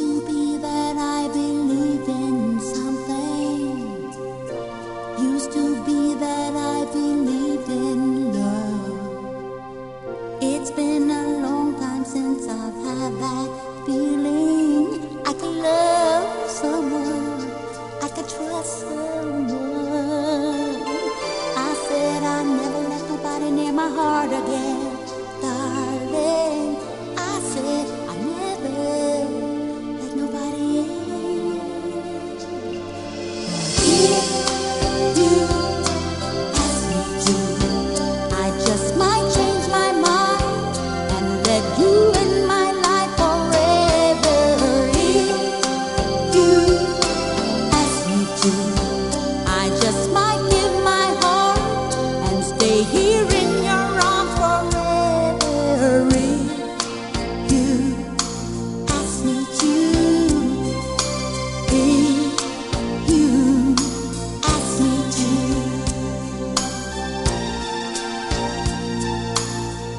to be that I believe in something. Used to be that I believed in love. It's been a long time since I've had that feeling. I could love someone, I could trust someone.